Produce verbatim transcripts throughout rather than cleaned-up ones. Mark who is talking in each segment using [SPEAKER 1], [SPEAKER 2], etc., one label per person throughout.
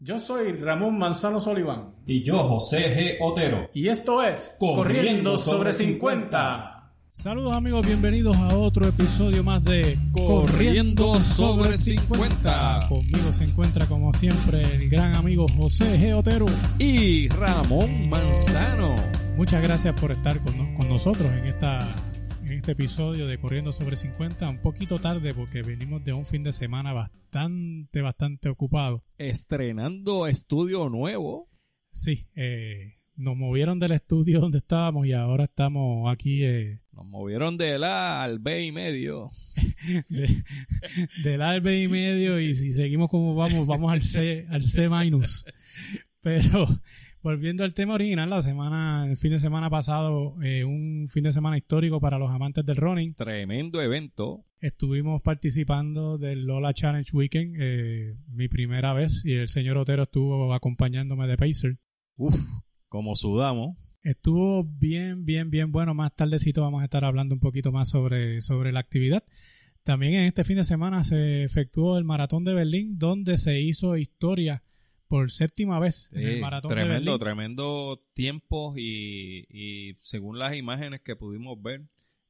[SPEAKER 1] Yo soy Ramón Manzano Soliván.
[SPEAKER 2] Y yo, José G. Otero.
[SPEAKER 1] Y esto es Corriendo sobre cincuenta.
[SPEAKER 3] Saludos amigos, bienvenidos a otro episodio más de
[SPEAKER 2] Corriendo sobre cincuenta.
[SPEAKER 3] Conmigo se encuentra como siempre el gran amigo José G. Otero.
[SPEAKER 2] Y Ramón Manzano.
[SPEAKER 3] Muchas gracias por estar con, con nosotros en esta... en este episodio de Corriendo sobre cincuenta, un poquito tarde porque venimos de un fin de semana bastante, bastante ocupado.
[SPEAKER 2] Estrenando estudio nuevo.
[SPEAKER 3] Sí, eh, nos movieron del estudio donde estábamos y ahora estamos aquí. Eh,
[SPEAKER 2] nos movieron del A al B y medio.
[SPEAKER 3] de, del A al B y medio y si seguimos como vamos, vamos al C, al C minus. Pero... volviendo al tema original, la semana, el fin de semana pasado, eh, un fin de semana histórico para los amantes del running.
[SPEAKER 2] Tremendo evento.
[SPEAKER 3] Estuvimos participando del Lola Challenge Weekend, eh, mi primera vez, y el señor Otero estuvo acompañándome de pacer.
[SPEAKER 2] Uf, como sudamos.
[SPEAKER 3] Estuvo bien, bien, bien bueno. Más tardecito vamos a estar hablando un poquito más sobre, sobre la actividad. También en este fin de semana se efectuó el Maratón de Berlín, donde se hizo historia por séptima vez en el Maratón
[SPEAKER 2] tremendo,
[SPEAKER 3] de Berlín.
[SPEAKER 2] Tremendo tiempos y, y según las imágenes que pudimos ver,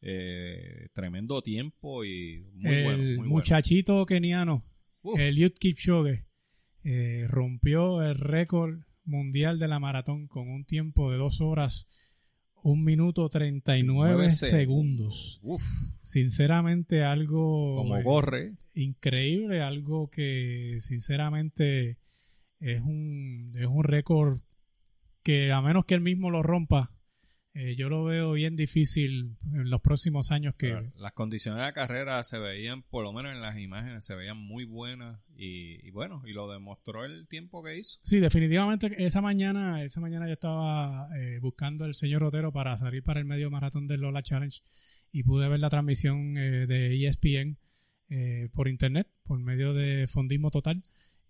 [SPEAKER 2] eh, tremendo tiempo y muy
[SPEAKER 3] el
[SPEAKER 2] bueno. Muy
[SPEAKER 3] muchachito
[SPEAKER 2] bueno.
[SPEAKER 3] keniano, Uf. Eliud Kipchoge, eh, rompió el récord mundial de la maratón con un tiempo de dos horas, un minuto treinta y nueve segundos. Uf. Sinceramente algo...
[SPEAKER 2] como corre.
[SPEAKER 3] Eh, increíble, algo que sinceramente... Es un, es un récord que a menos que él mismo lo rompa, eh, yo lo veo bien difícil en los próximos años. Que
[SPEAKER 2] Pero las condiciones de la carrera se veían, por lo menos en las imágenes, se veían muy buenas y, y bueno, y lo demostró el tiempo que hizo.
[SPEAKER 3] Sí, definitivamente esa mañana, esa mañana yo estaba eh, buscando al señor Otero para salir para el medio maratón del Lola Challenge y pude ver la transmisión eh, de E S P N eh, por internet, por medio de Fondismo Total,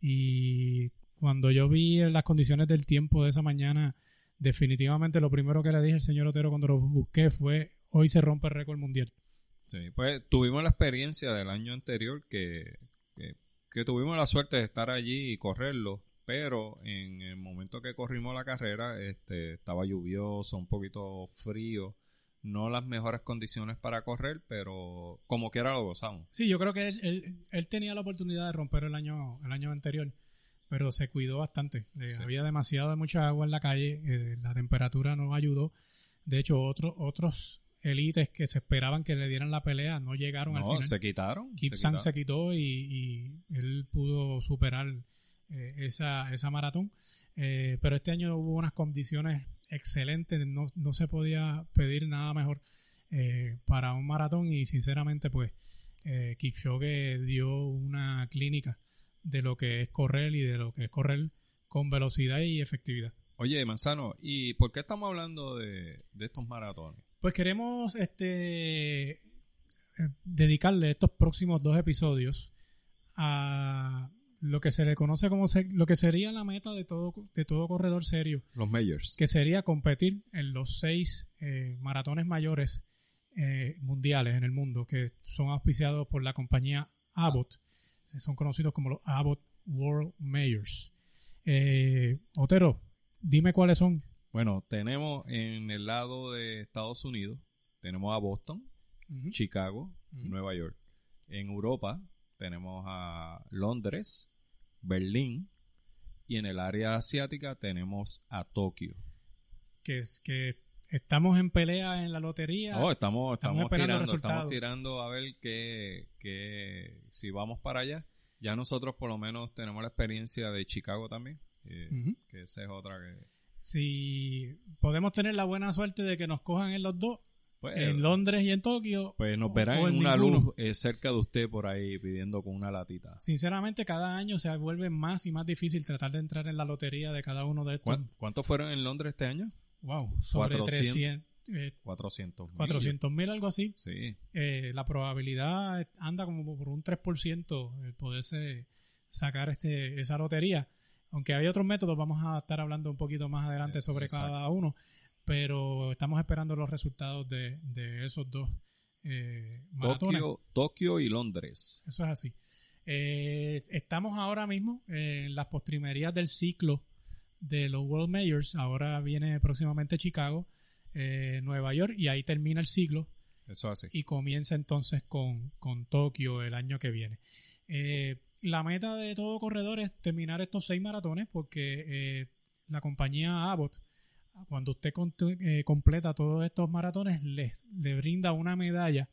[SPEAKER 3] y cuando yo vi las condiciones del tiempo de esa mañana, definitivamente lo primero que le dije al señor Otero cuando lo busqué fue: hoy se rompe el récord mundial.
[SPEAKER 2] Sí, pues tuvimos la experiencia del año anterior que, que, que tuvimos la suerte de estar allí y correrlo, pero en el momento que corrimos la carrera este, estaba lluvioso, un poquito frío, no las mejores condiciones para correr, pero como quiera lo gozamos.
[SPEAKER 3] Sí, yo creo que él, él, él tenía la oportunidad de romper el año, el año anterior, pero se cuidó bastante. Eh, sí. Había demasiado de mucha agua en la calle, eh, la temperatura no ayudó. De hecho, otros otros élites que se esperaban que le dieran la pelea no llegaron
[SPEAKER 2] no,
[SPEAKER 3] al final.
[SPEAKER 2] se quitaron.
[SPEAKER 3] Kipsang se, se quitó y, y él pudo superar eh, esa, esa maratón. Eh, pero este año hubo unas condiciones excelentes, no, no se podía pedir nada mejor eh, para un maratón y sinceramente pues eh, Kipchoge dio una clínica de lo que es correr y de lo que es correr con velocidad y efectividad.
[SPEAKER 2] Oye, Manzano, ¿y por qué estamos hablando de, de estos maratones?
[SPEAKER 3] Pues queremos este eh, dedicarle estos próximos dos episodios a lo que se le conoce como se, lo que sería la meta de todo de todo corredor serio.
[SPEAKER 2] Los majors.
[SPEAKER 3] Que sería competir en los seis eh, maratones mayores eh, mundiales en el mundo, que son auspiciados por la compañía Abbott. Son conocidos como los Abbott World Majors. Eh, Otero, dime cuáles son.
[SPEAKER 2] Bueno, tenemos en el lado de Estados Unidos, tenemos a Boston, uh-huh. Chicago, uh-huh. Nueva York. En Europa tenemos a Londres, Berlín, y en el área asiática tenemos a Tokio.
[SPEAKER 3] Que es que estamos en pelea en la lotería.
[SPEAKER 2] No, estamos, estamos, estamos tirando, estamos tirando a ver que, que si vamos para allá. Ya nosotros por lo menos tenemos la experiencia de Chicago también, eh, uh-huh. que esa es otra que...
[SPEAKER 3] Si podemos tener la buena suerte de que nos cojan en los dos,
[SPEAKER 2] pues,
[SPEAKER 3] en Londres y en Tokio.
[SPEAKER 2] Pues nos verán en, en una ninguno. luz eh, cerca de usted por ahí pidiendo con una latita.
[SPEAKER 3] Sinceramente, cada año se vuelve más y más difícil tratar de entrar en la lotería de cada uno de estos.
[SPEAKER 2] ¿Cuántos fueron en Londres este año?
[SPEAKER 3] Wow, sobre trescientos. Eh, cuatrocientos mil, algo así.
[SPEAKER 2] Sí.
[SPEAKER 3] Eh, la probabilidad anda como por un tres por ciento el poderse sacar este esa lotería. Aunque hay otros métodos, vamos a estar hablando un poquito más adelante eh, sobre exacto. cada uno. Pero estamos esperando los resultados de, de esos dos eh, maratones.
[SPEAKER 2] Tokio, Tokio y Londres.
[SPEAKER 3] Eso es así. Eh, estamos ahora mismo en las postrimerías del ciclo de los World Majors. Ahora viene próximamente Chicago, eh, Nueva York, y ahí termina el ciclo.
[SPEAKER 2] Eso así.
[SPEAKER 3] Y comienza entonces con, con Tokio el año que viene. Eh, la meta de todo corredor es terminar estos seis maratones, porque eh, la compañía Abbott, cuando usted con, eh, completa todos estos maratones, les, le brinda una medalla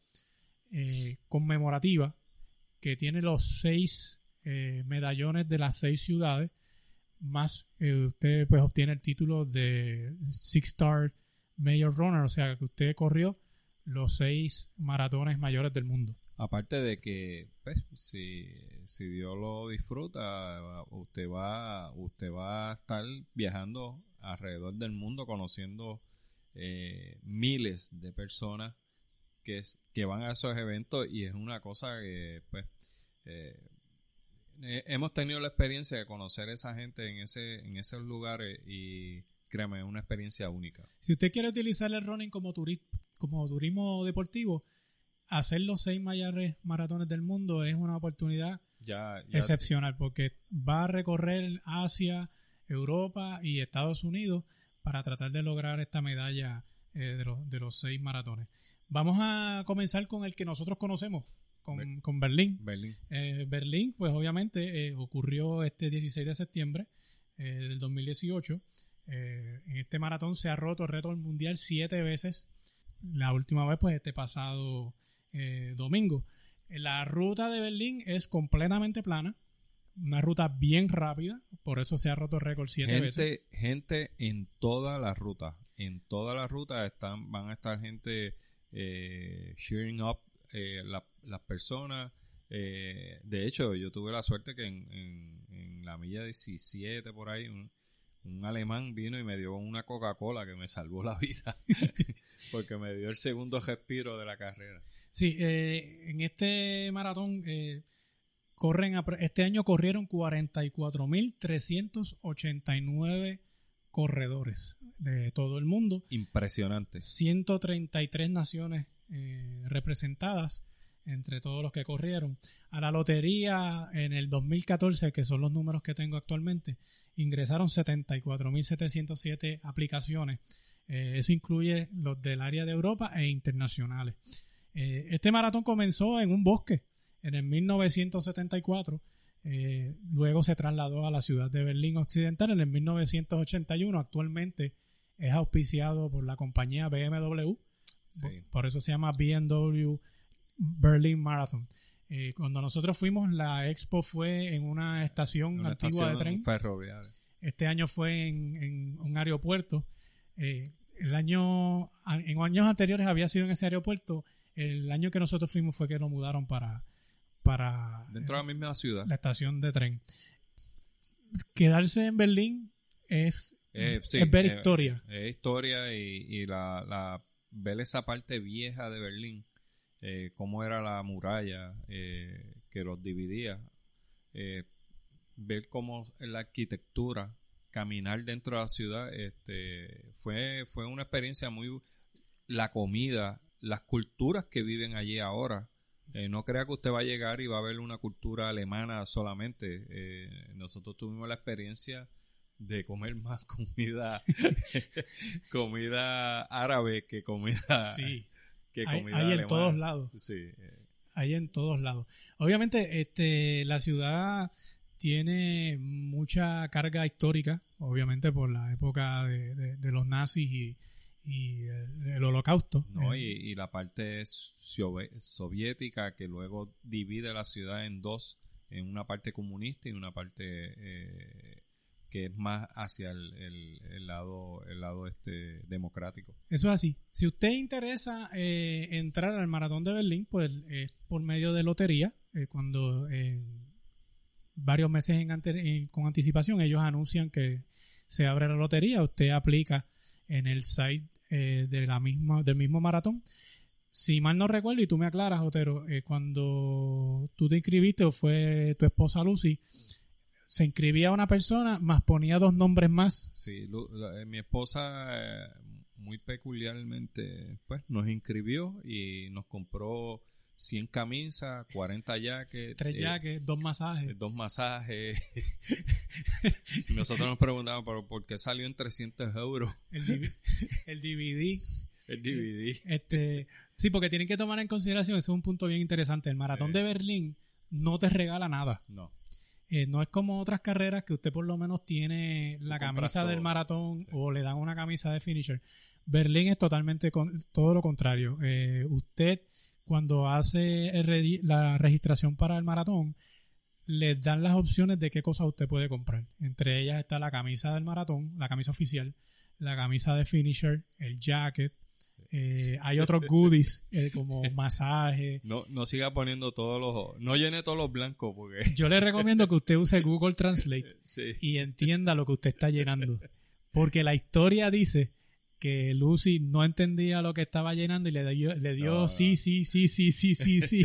[SPEAKER 3] eh, conmemorativa que tiene los seis eh, medallones de las seis ciudades, más eh, usted pues obtiene el título de Six Star Major Runner, o sea que usted corrió los seis maratones mayores del mundo.
[SPEAKER 2] Aparte de que, pues, si, si Dios lo disfruta, usted va, usted va a estar viajando alrededor del mundo, conociendo eh, miles de personas que, es, que van a esos eventos, y es una cosa que, pues, eh, eh, hemos tenido la experiencia de conocer a esa gente en ese, en esos lugares, y créeme, es una experiencia única.
[SPEAKER 3] Si usted quiere utilizar el running como, turi- como turismo deportivo, hacer los seis mayores maratones del mundo es una oportunidad
[SPEAKER 2] ya, ya
[SPEAKER 3] excepcional, porque va a recorrer Asia, Europa y Estados Unidos para tratar de lograr esta medalla eh, de, los, de los seis maratones. Vamos a comenzar con el que nosotros conocemos, con, Ber- con Berlín.
[SPEAKER 2] Berlín.
[SPEAKER 3] Eh, Berlín, pues obviamente eh, ocurrió este dieciséis de septiembre eh, del dos mil dieciocho. Eh, en este maratón se ha roto el récord mundial siete veces. La última vez, pues, este pasado eh, domingo. La ruta de Berlín es completamente plana, una ruta bien rápida, por eso se ha roto el récord siete
[SPEAKER 2] gente,
[SPEAKER 3] veces.
[SPEAKER 2] Gente en toda la ruta, en toda la ruta están, van a estar gente eh, cheering up eh, la, las personas. Eh, de hecho, yo tuve la suerte que en, en, en la milla diecisiete por ahí, un, un alemán vino y me dio una Coca-Cola que me salvó la vida porque me dio el segundo respiro de la carrera.
[SPEAKER 3] Sí, eh, en este maratón eh, corren a, este año corrieron cuarenta y cuatro mil trescientos ochenta y nueve corredores de todo el mundo.
[SPEAKER 2] Impresionante.
[SPEAKER 3] ciento treinta y tres naciones eh, representadas entre todos los que corrieron. A la lotería en el dos mil catorce, que son los números que tengo actualmente, ingresaron setenta y cuatro mil setecientos siete aplicaciones. Eh, eso incluye los del área de Europa e internacionales. Eh, este maratón comenzó en un bosque en el mil novecientos setenta y cuatro. Eh, luego se trasladó a la ciudad de Berlín Occidental en el mil novecientos ochenta y uno. Actualmente es auspiciado por la compañía B M W.
[SPEAKER 2] Sí.
[SPEAKER 3] Por, por eso se llama B M W Berlin Marathon. Eh, cuando nosotros fuimos, la expo fue en una estación
[SPEAKER 2] una
[SPEAKER 3] antigua
[SPEAKER 2] estación
[SPEAKER 3] de tren
[SPEAKER 2] ferroviaria.
[SPEAKER 3] Este año fue en, en un aeropuerto. Eh, el año en años anteriores había sido en ese aeropuerto. El año que nosotros fuimos fue que lo mudaron para para
[SPEAKER 2] dentro de la misma ciudad,
[SPEAKER 3] la estación de tren. Quedarse en Berlín es,
[SPEAKER 2] eh, sí,
[SPEAKER 3] es ver
[SPEAKER 2] eh,
[SPEAKER 3] historia.
[SPEAKER 2] Es eh, historia y, y la, la ver esa parte vieja de Berlín. Eh, cómo era la muralla eh, que los dividía, eh, ver cómo la arquitectura, caminar dentro de la ciudad, este, fue, fue una experiencia muy... La comida, las culturas que viven allí ahora, eh, no crea que usted va a llegar y va a ver una cultura alemana solamente. Eh, nosotros tuvimos la experiencia de comer más comida comida árabe que comida...
[SPEAKER 3] Sí.
[SPEAKER 2] Que
[SPEAKER 3] hay,
[SPEAKER 2] comida
[SPEAKER 3] hay en
[SPEAKER 2] alemana.
[SPEAKER 3] todos lados.
[SPEAKER 2] Sí.
[SPEAKER 3] Hay en todos lados. Obviamente, este, la ciudad tiene mucha carga histórica, obviamente por la época de, de, de los nazis y, y el, el holocausto.
[SPEAKER 2] No,
[SPEAKER 3] eh,
[SPEAKER 2] y, y la parte soviética que luego divide la ciudad en dos, en una parte comunista y una parte eh, que es más hacia el, el, el lado el lado este democrático.
[SPEAKER 3] Eso es así. Si usted interesa eh, entrar al Maratón de Berlín, pues eh, por medio de lotería, eh, cuando eh, varios meses en ante, eh, con anticipación ellos anuncian que se abre la lotería, usted aplica en el site eh, de la misma del mismo maratón. Si mal no recuerdo, y tú me aclaras, Otero, eh, cuando tú te inscribiste o fue tu esposa Lucy, se inscribía una persona, más ponía dos nombres más.
[SPEAKER 2] Sí, Lu, la, mi esposa eh, muy peculiarmente pues nos inscribió y nos compró cien camisas, cuarenta jackets.
[SPEAKER 3] Tres
[SPEAKER 2] eh,
[SPEAKER 3] jackets, dos masajes.
[SPEAKER 2] Dos masajes. Y nosotros nos preguntábamos, ¿pero por qué salió en trescientos euros?
[SPEAKER 3] El, D V D, el D V D.
[SPEAKER 2] El D V D.
[SPEAKER 3] Este, sí, porque tienen que tomar en consideración, eso es un punto bien interesante. El maratón
[SPEAKER 2] Sí.
[SPEAKER 3] de Berlín no te regala nada.
[SPEAKER 2] No.
[SPEAKER 3] Eh, no es como otras carreras que usted por lo menos tiene la
[SPEAKER 2] Tú compras
[SPEAKER 3] camisa del
[SPEAKER 2] todo.
[SPEAKER 3] maratón o le dan una camisa de finisher. Berlín es totalmente con, todo lo contrario. Eh, usted cuando hace el re- la registración para el maratón, le dan las opciones de qué cosas usted puede comprar. Entre ellas está la camisa del maratón, la camisa oficial, la camisa de finisher, el jacket. Eh, hay otros goodies eh, como masaje.
[SPEAKER 2] No, no siga poniendo todos los... No llene todos los blancos porque...
[SPEAKER 3] Yo le recomiendo que usted use Google Translate
[SPEAKER 2] Sí.
[SPEAKER 3] y entienda lo que usted está llenando. Porque la historia dice que Lucy no entendía lo que estaba llenando y le dio, le dio
[SPEAKER 2] No, no.
[SPEAKER 3] sí, sí, sí, sí, sí, sí, sí.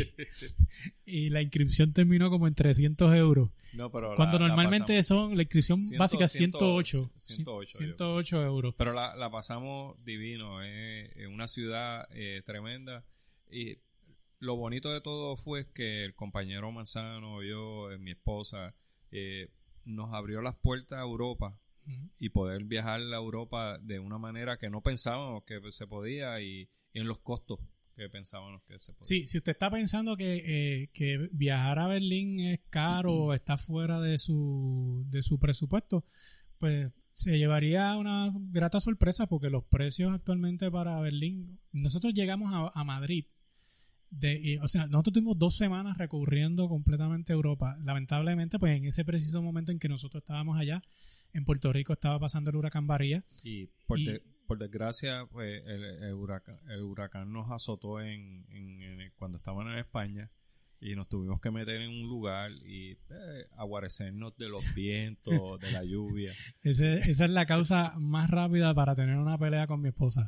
[SPEAKER 3] Y la inscripción terminó como en trescientos euros.
[SPEAKER 2] No, pero la-
[SPEAKER 3] Cuando
[SPEAKER 2] la
[SPEAKER 3] normalmente
[SPEAKER 2] pasamos-
[SPEAKER 3] son, la inscripción
[SPEAKER 2] Ciento-
[SPEAKER 3] básica es
[SPEAKER 2] ciento-
[SPEAKER 3] ciento ocho.
[SPEAKER 2] ciento ocho,
[SPEAKER 3] ciento ocho euros.
[SPEAKER 2] Pero la, la pasamos divino, es eh, una ciudad eh, tremenda. Y lo bonito de todo fue que el compañero Manzano, yo, eh, mi esposa, eh, nos abrió las puertas a Europa
[SPEAKER 3] Ujú.
[SPEAKER 2] y poder viajar a Europa de una manera que no pensábamos que se podía y, y en los costos que pensábamos que se podía.
[SPEAKER 3] Sí, si usted está pensando que, eh, que viajar a Berlín es caro o está fuera de su, de su presupuesto, pues se llevaría una grata sorpresa porque los precios actualmente para Berlín, nosotros llegamos a, a Madrid, de, y, o sea, nosotros tuvimos dos semanas recorriendo completamente Europa. Lamentablemente, pues en ese preciso momento en que nosotros estábamos allá, en Puerto Rico estaba pasando el huracán María.
[SPEAKER 2] Y por,
[SPEAKER 3] Y-
[SPEAKER 2] de- por desgracia, pues, el, el huracán, el huracán nos azotó en, en- en- cuando estábamos en España y nos tuvimos que meter en un lugar y eh, aguarecernos de los vientos, de la lluvia.
[SPEAKER 3] Ese- esa es la causa más rápida para tener una pelea con mi esposa.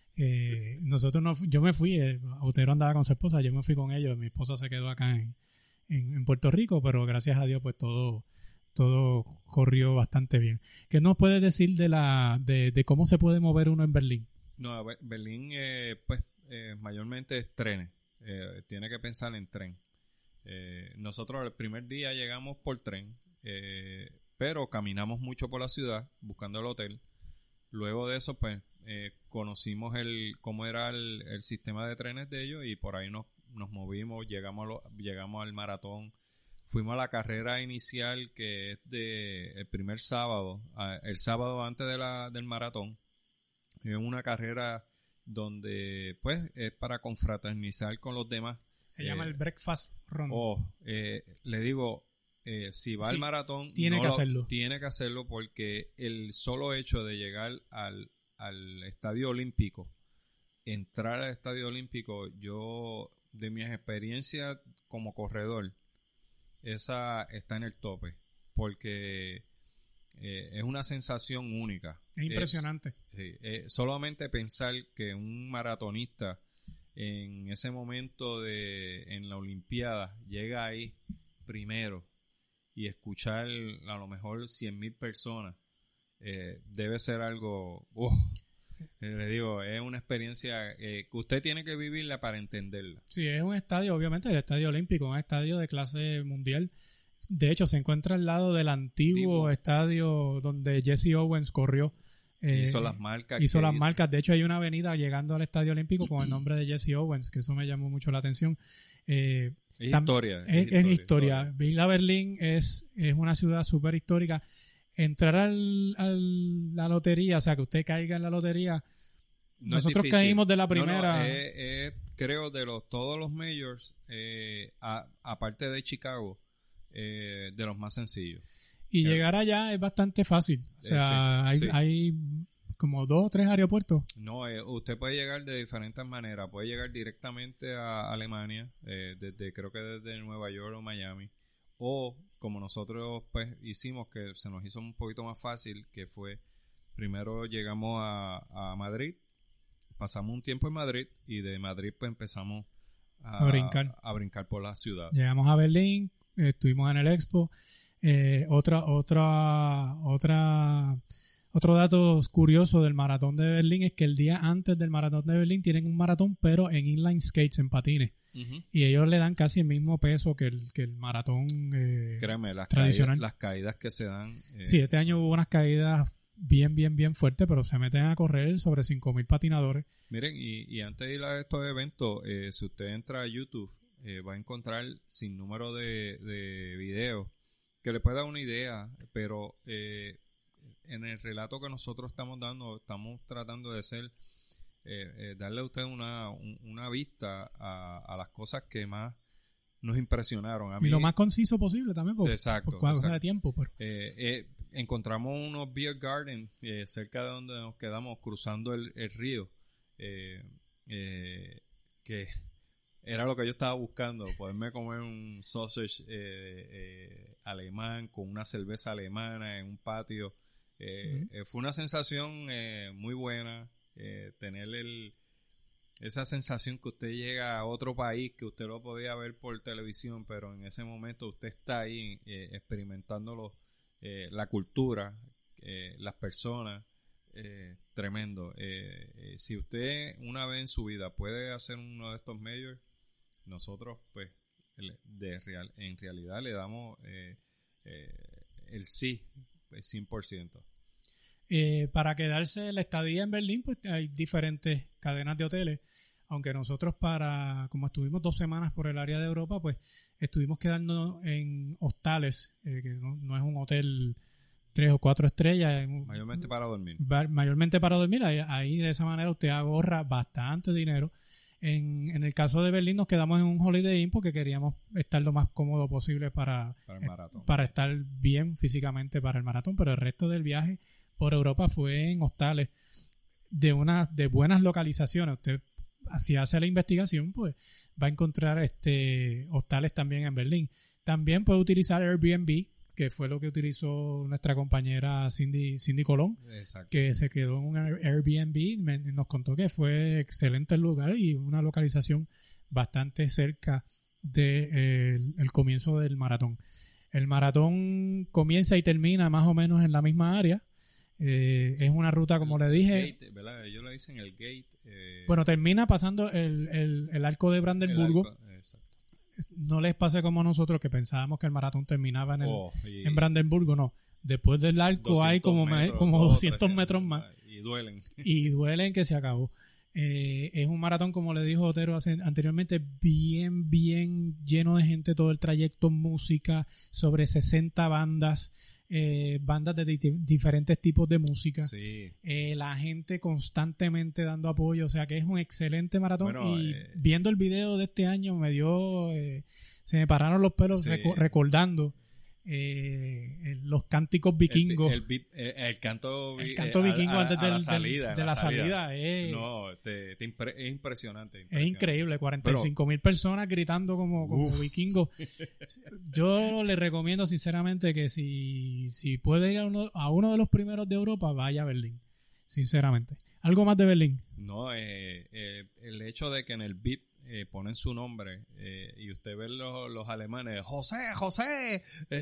[SPEAKER 3] Eh, nosotros no, fu- yo me fui, eh, Otero andaba con su esposa, yo me fui con ellos, mi esposa se quedó acá en, en, en Puerto Rico, pero gracias a Dios pues todo, todo corrió bastante bien. ¿Qué nos puedes decir de la de, de cómo se puede mover uno en Berlín?
[SPEAKER 2] No, Be- Berlín, eh, pues, eh, mayormente es trenes. Eh, tiene que pensar en tren. Eh, nosotros el primer día llegamos por tren, eh, pero caminamos mucho por la ciudad buscando el hotel. Luego de eso, pues, eh, conocimos el cómo era el, el sistema de trenes de ellos y por ahí nos, nos movimos, llegamos, a lo- llegamos al maratón. Fuimos a la carrera inicial que es de el primer sábado, a- el sábado antes de la, del maratón. Es una carrera donde pues es para confraternizar con los demás.
[SPEAKER 3] Se
[SPEAKER 2] Eh,
[SPEAKER 3] llama el Breakfast Run.
[SPEAKER 2] Oh, eh, le digo, eh, si va
[SPEAKER 3] Sí,
[SPEAKER 2] al maratón,
[SPEAKER 3] tiene
[SPEAKER 2] no
[SPEAKER 3] que
[SPEAKER 2] lo-
[SPEAKER 3] hacerlo.
[SPEAKER 2] Tiene que hacerlo porque el solo hecho de llegar al, al estadio olímpico, entrar al estadio olímpico, yo, de mis experiencias como corredor, esa está en el tope. Porque eh, es una sensación única.
[SPEAKER 3] Es impresionante.
[SPEAKER 2] Sí, eh, solamente pensar que un maratonista en ese momento de en la Olimpiada llega ahí primero y escuchar a lo mejor cien mil personas eh, debe ser algo uf, eh, le digo, es una experiencia eh, que usted tiene que vivirla para entenderla.
[SPEAKER 3] Sí, es un estadio, obviamente, el estadio olímpico, un estadio de clase mundial. De hecho, se encuentra al lado del antiguo
[SPEAKER 2] Antiguo.
[SPEAKER 3] estadio donde Jesse Owens corrió. Eh,
[SPEAKER 2] hizo las marcas
[SPEAKER 3] hizo
[SPEAKER 2] que
[SPEAKER 3] las
[SPEAKER 2] hizo.
[SPEAKER 3] marcas. De hecho, hay una avenida llegando al estadio olímpico con el nombre de Jesse Owens, que eso me llamó mucho la atención. Eh,
[SPEAKER 2] Es
[SPEAKER 3] tam-
[SPEAKER 2] historia, es
[SPEAKER 3] Es, es
[SPEAKER 2] historia,
[SPEAKER 3] historia.
[SPEAKER 2] historia.
[SPEAKER 3] Villa Berlín es, es una ciudad súper histórica. Entrar al, al- la lotería, o sea, que usted caiga en la lotería.
[SPEAKER 2] No es
[SPEAKER 3] Nosotros
[SPEAKER 2] difícil.
[SPEAKER 3] caímos de la
[SPEAKER 2] No, no,
[SPEAKER 3] primera.
[SPEAKER 2] es- es, creo de los todos los majors, eh, a- aparte de Chicago, eh, de los más sencillos.
[SPEAKER 3] Y
[SPEAKER 2] Claro.
[SPEAKER 3] llegar allá es bastante fácil. O sea,
[SPEAKER 2] sí,
[SPEAKER 3] hay,
[SPEAKER 2] sí.
[SPEAKER 3] hay como dos o tres aeropuertos.
[SPEAKER 2] No, eh, usted puede llegar de diferentes maneras. Puede llegar directamente a Alemania, eh, desde creo que desde Nueva York o Miami, o como nosotros pues hicimos, que se nos hizo un poquito más fácil, que fue primero llegamos a, a Madrid, pasamos un tiempo en Madrid y de Madrid pues empezamos a,
[SPEAKER 3] A brincar.
[SPEAKER 2] a brincar por la ciudad.
[SPEAKER 3] Llegamos a Berlín, eh, estuvimos en el Expo. Eh, otra, otra, otra, Otro dato curioso del maratón de Berlín es que el día antes del maratón de Berlín tienen un maratón, pero en inline skates, en patines. Uh-huh. Y ellos le dan casi el mismo peso que el, que el maratón eh,
[SPEAKER 2] Créeme, las
[SPEAKER 3] tradicional.
[SPEAKER 2] Caídas, las caídas que se dan.
[SPEAKER 3] Eh, sí, este son... año hubo unas caídas bien, bien, bien fuertes, pero se meten a correr sobre cinco mil patinadores.
[SPEAKER 2] Miren, y, y antes de ir a estos eventos, eh, si usted entra a YouTube, eh, va a encontrar sin número de, de videos que le puede dar una idea, pero eh, en el relato que nosotros estamos dando, estamos tratando de ser, eh, eh, darle a usted una, un, una vista a, a las cosas que más nos impresionaron. A mí,
[SPEAKER 3] y lo más conciso posible también, por,
[SPEAKER 2] exacto,
[SPEAKER 3] por causa
[SPEAKER 2] exacto.
[SPEAKER 3] de tiempo. Pero.
[SPEAKER 2] Eh, eh, encontramos unos beer garden eh, cerca de donde nos quedamos, cruzando el, el río, eh, eh, que era lo que yo estaba buscando, poderme comer un sausage eh, eh, alemán con una cerveza alemana en un patio. Eh, uh-huh. eh, fue una sensación eh, muy buena, eh, tener el, esa sensación que usted llega a otro país, que usted lo podía ver por televisión, pero en ese momento usted está ahí eh, experimentándolo, eh, la cultura, eh, las personas, eh, tremendo. Eh, eh, si usted una vez en su vida puede hacer uno de estos majors, nosotros pues de real, en realidad le damos eh, eh, el sí, cien por ciento.
[SPEAKER 3] Eh, para quedarse la estadía en Berlín, pues hay diferentes cadenas de hoteles, aunque nosotros para, como estuvimos dos semanas por el área de Europa, pues estuvimos quedando en hostales, eh, que no, no es un hotel tres o cuatro estrellas.
[SPEAKER 2] Mayormente para dormir.
[SPEAKER 3] Mayormente para dormir, ahí, ahí de esa manera usted ahorra bastante dinero. En, en el caso de Berlín nos quedamos en un Holiday Inn porque queríamos estar lo más cómodo posible para,
[SPEAKER 2] para, el maratón.
[SPEAKER 3] para estar bien físicamente para el maratón, pero el resto del viaje por Europa fue en hostales de una de buenas localizaciones. Usted, si hace la investigación, pues va a encontrar este hostales también en Berlín. También puede utilizar Airbnb, que fue lo que utilizó nuestra compañera Cindy, Cindy Colón. Exacto. Que se quedó en un Airbnb, me, nos contó que fue excelente el lugar y una localización bastante cerca del de, eh, el comienzo del maratón. El maratón comienza y termina más o menos en la misma área. Eh, es una ruta, como
[SPEAKER 2] el,
[SPEAKER 3] le dije.
[SPEAKER 2] El gate, ¿verdad? Ellos le dicen el gate. Eh,
[SPEAKER 3] bueno, termina pasando el, el, el arco de Brandenburgo. El arco, exacto. No les pase como a nosotros que pensábamos que el maratón terminaba en, el, oh, y, en Brandenburgo, no. Después del arco hay como, metros, me, como doscientos metros más.
[SPEAKER 2] Y duelen.
[SPEAKER 3] Y duelen que se acabó. Eh, es un maratón, como le dijo Otero hace, anteriormente, bien, bien lleno de gente todo el trayecto, música, sobre sesenta bandas. Eh, bandas de di- diferentes tipos de música,
[SPEAKER 2] sí.
[SPEAKER 3] eh, la gente constantemente dando apoyo, o sea que es un excelente maratón. Bueno, y eh, viendo el video de este año me dio eh, se me pararon los pelos sí. rec- recordando eh, los cánticos vikingos,
[SPEAKER 2] el, el, el, el canto
[SPEAKER 3] el canto vikingo a, a, antes del, la
[SPEAKER 2] salida,
[SPEAKER 3] de la, la salida, salida eh,
[SPEAKER 2] no te, te impre, es impresionante, impresionante
[SPEAKER 3] es increíble, cuarenta y cinco mil personas gritando como, como vikingos. Yo le recomiendo sinceramente que si, si puede ir a uno, a uno de los primeros de Europa, vaya a Berlín, sinceramente. ¿Algo más de Berlín?
[SPEAKER 2] No, eh, eh, el hecho de que en el V I P Eh, ponen su nombre eh, y usted ve los, los alemanes, José, José,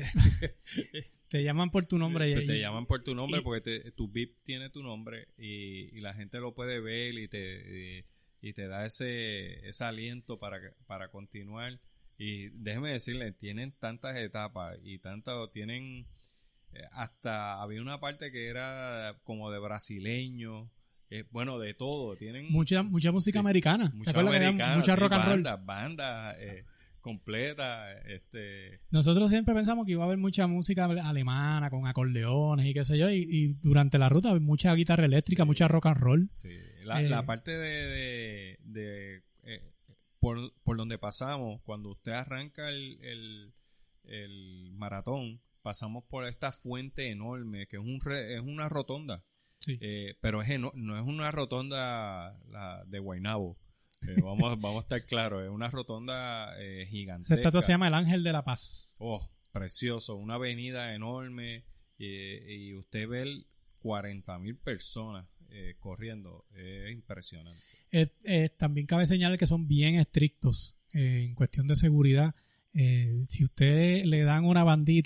[SPEAKER 3] te llaman por tu nombre.
[SPEAKER 2] Te,
[SPEAKER 3] y,
[SPEAKER 2] te llaman por tu nombre y, porque te, tu V I P tiene tu nombre y, y la gente lo puede ver y te y, y te da ese ese aliento para, para continuar. Y déjeme decirle, tienen tantas etapas y tantas, tienen eh, hasta, había una parte que era como de brasileño. Eh, bueno, de todo, tienen
[SPEAKER 3] mucha mucha música sí, americana,
[SPEAKER 2] mucha americana,
[SPEAKER 3] mucha
[SPEAKER 2] sí,
[SPEAKER 3] rock and roll,
[SPEAKER 2] bandas, bandas eh, completas, este.
[SPEAKER 3] Nosotros siempre pensamos que iba a haber mucha música alemana con acordeones y qué sé yo, y, y durante la ruta hay mucha guitarra eléctrica, sí, mucha rock and roll.
[SPEAKER 2] Sí, la, eh, la parte de, de, de eh, por, por donde pasamos, cuando usted arranca el, el, el maratón, pasamos por esta fuente enorme que es un re, es una rotonda. Sí. Eh, pero es no, no es una rotonda la de Guaynabo. Eh, vamos, vamos a estar claros, es una rotonda eh, gigantesca.
[SPEAKER 3] Esta estatua se llama el Ángel de la Paz.
[SPEAKER 2] Oh, precioso, una avenida enorme eh, y usted ve cuarenta mil personas eh, corriendo, es impresionante.
[SPEAKER 3] Eh, eh, también cabe señalar que son bien estrictos eh, en cuestión de seguridad. Eh, si usted le dan una bandita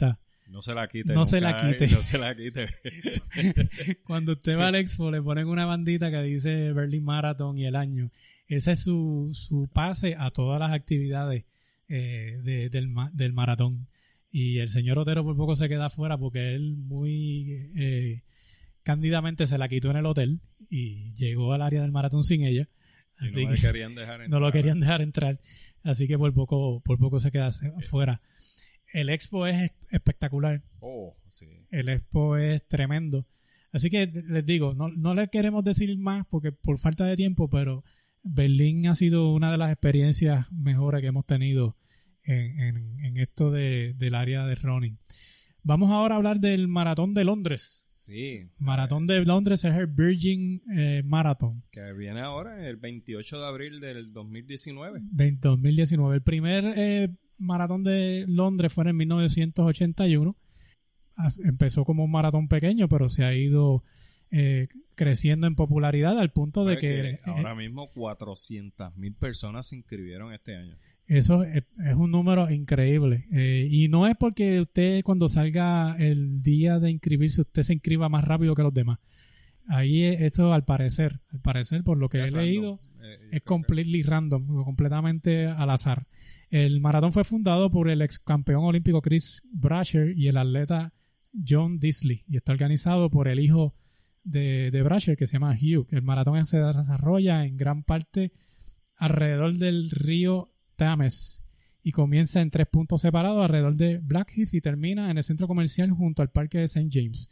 [SPEAKER 2] No se la quite.
[SPEAKER 3] No se la quite.
[SPEAKER 2] No se la quite.
[SPEAKER 3] Cuando usted va al Expo le ponen una bandita que dice Berlin Marathon y el año. Ese es su, su pase a todas las actividades eh, de, del, del maratón. Y el señor Otero por poco se queda afuera porque él muy eh, cándidamente se la quitó en el hotel y llegó al área del maratón sin ella. Así
[SPEAKER 2] y no,
[SPEAKER 3] que
[SPEAKER 2] querían dejar entrar.
[SPEAKER 3] no lo querían dejar entrar. Así que por poco, por poco se queda afuera. El Expo es espectacular.
[SPEAKER 2] Oh, sí.
[SPEAKER 3] El Expo es tremendo. Así que les digo, no, no les queremos decir más porque por falta de tiempo, pero Berlín ha sido una de las experiencias mejores que hemos tenido en, en, en esto de, del área de running. Vamos ahora a hablar del Maratón de Londres.
[SPEAKER 2] Sí.
[SPEAKER 3] Maratón de Londres es el Virgin eh, Marathon.
[SPEAKER 2] Que viene ahora el veintiocho de abril del dos mil diecinueve.
[SPEAKER 3] dos mil diecinueve. El primer eh, Maratón de Londres fue en mil novecientos ochenta y uno. Empezó como un maratón pequeño, pero se ha ido eh, creciendo en popularidad al punto de que,
[SPEAKER 2] que ahora mismo cuatrocientas mil personas se inscribieron este año.
[SPEAKER 3] Eso es, es un número increíble. Eh, y no es porque usted cuando salga el día de inscribirse, usted se inscriba más rápido que los demás. Ahí eso al parecer, al parecer por lo que
[SPEAKER 2] es
[SPEAKER 3] he
[SPEAKER 2] random.
[SPEAKER 3] leído,
[SPEAKER 2] eh,
[SPEAKER 3] es completely que... random, completamente al azar. El maratón fue fundado por el ex campeón olímpico Chris Brasher y el atleta John Disley y está organizado por el hijo de, de Brasher que se llama Hugh. El maratón se desarrolla en gran parte alrededor del río Thames y comienza en tres puntos separados alrededor de Blackheath y termina en el centro comercial junto al parque de Saint James.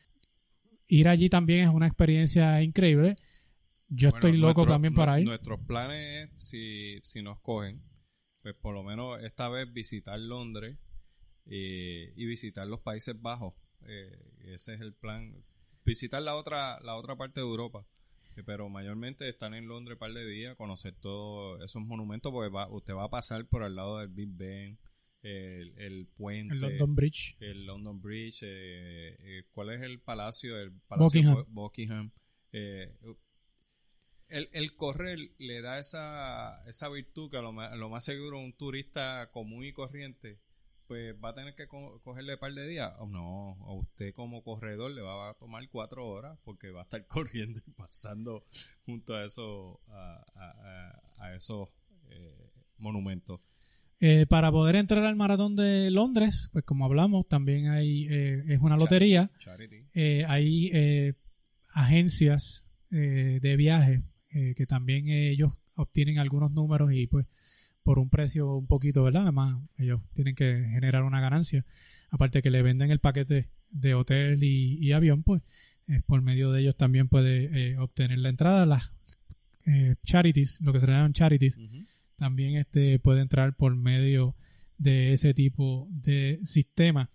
[SPEAKER 3] Ir allí también es una experiencia increíble. Yo bueno, estoy loco nuestro, también para ir.
[SPEAKER 2] Nuestros planes, si, si nos cogen, pues por lo menos esta vez visitar Londres eh, y visitar los Países Bajos. Eh, ese es el plan. Visitar la otra la otra parte de Europa. Pero mayormente estar en Londres un par de días, conocer todos esos monumentos, porque va, usted va a pasar por al lado del Big Ben, el, el puente,
[SPEAKER 3] el London Bridge,
[SPEAKER 2] el London Bridge, eh, eh, ¿cuál es el palacio? El palacio
[SPEAKER 3] Buckingham.
[SPEAKER 2] Buckingham. Eh, el, el correr le da esa, esa virtud que a lo, más, a lo más seguro un turista común y corriente pues va a tener que co- cogerle un par de días. O no, a usted como corredor le va a tomar cuatro horas porque va a estar corriendo y pasando junto a esos, a, a, a esos eh, monumentos.
[SPEAKER 3] Eh, para poder entrar al maratón de Londres, pues como hablamos, también hay eh, es una lotería.
[SPEAKER 2] Charity.
[SPEAKER 3] Eh, hay eh, agencias eh, de viaje eh, que también eh, ellos obtienen algunos números y pues por un precio un poquito, ¿verdad? Además, ellos tienen que generar una ganancia. Aparte que le venden el paquete de hotel y, y avión, pues eh, por medio de ellos también puede eh, obtener la entrada. Las eh, charities, lo que se llaman charities, uh-huh. también este puede entrar por medio de ese tipo de sistema.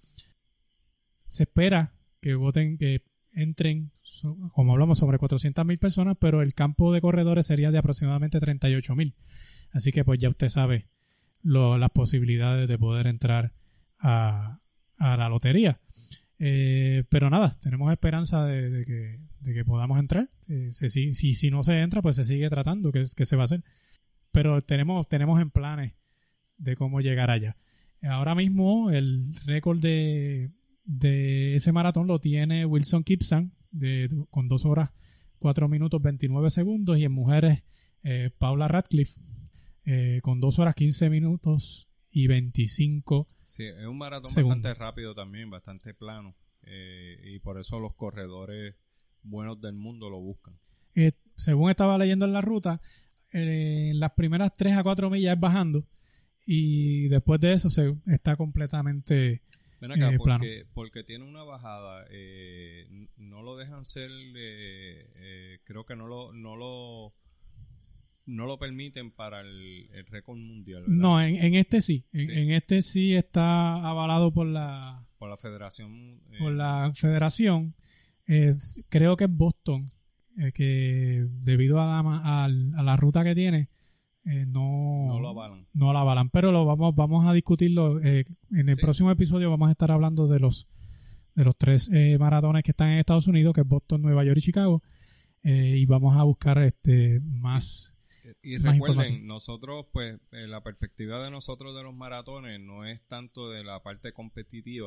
[SPEAKER 3] Se espera que voten, que entren, como hablamos, sobre cuatrocientas mil personas, pero el campo de corredores sería de aproximadamente treinta y ocho mil. Así que pues ya usted sabe lo, las posibilidades de poder entrar a, a la lotería. Eh, pero nada, tenemos esperanza de, de, que, de que podamos entrar. Eh, se, si, si, si no se entra, pues se sigue tratando, que, que se va a hacer. Pero tenemos, tenemos en planes de cómo llegar allá. Ahora mismo el récord de, de ese maratón lo tiene Wilson Kipsang de, con dos horas, cuatro minutos, veintinueve segundos. Y en mujeres, eh, Paula Radcliffe Eh, con dos horas quince minutos y veinticinco
[SPEAKER 2] Sí, es un maratón
[SPEAKER 3] segundos.
[SPEAKER 2] Bastante rápido también, bastante plano eh, y por eso los corredores buenos del mundo lo buscan.
[SPEAKER 3] Eh, según estaba leyendo en la ruta, eh, las primeras tres a cuatro millas es bajando y después de eso se está completamente
[SPEAKER 2] Ven acá,
[SPEAKER 3] eh,
[SPEAKER 2] porque,
[SPEAKER 3] plano.
[SPEAKER 2] Porque tiene una bajada, eh, no lo dejan ser, eh, eh, creo que no lo... No lo no lo permiten para el, el récord mundial, ¿verdad?
[SPEAKER 3] No, en, en este sí. En,
[SPEAKER 2] sí.
[SPEAKER 3] en este sí está avalado por la
[SPEAKER 2] por la federación. Eh,
[SPEAKER 3] por la federación. Eh, creo que es Boston, eh, que debido a la, a, a la ruta que tiene, eh, no,
[SPEAKER 2] no lo avalan.
[SPEAKER 3] No lo avalan, pero lo vamos, vamos a discutirlo. Eh, en el sí. próximo episodio vamos a estar hablando de los, de los tres eh, maratones que están en Estados Unidos, que es Boston, Nueva York y Chicago. Eh, y vamos a buscar este más...
[SPEAKER 2] Y recuerden, nosotros, pues, eh, la perspectiva de nosotros de los maratones no es tanto de la parte competitiva,